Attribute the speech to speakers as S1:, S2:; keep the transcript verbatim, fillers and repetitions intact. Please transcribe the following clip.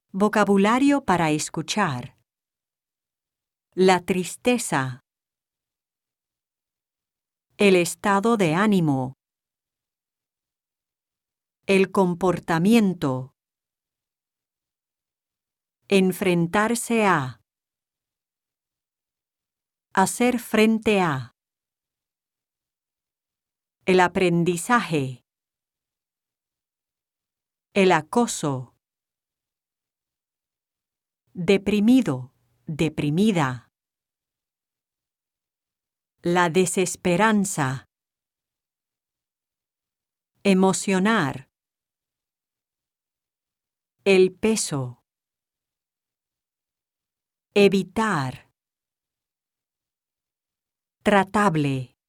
S1: Vocabulario para escuchar. La tristeza. El estado de ánimo. El comportamiento. Enfrentarse a. Hacer frente a. El aprendizaje. El acoso. Deprimido, deprimida. La desesperanza. Emocionar. El peso. Evitar. Tratable.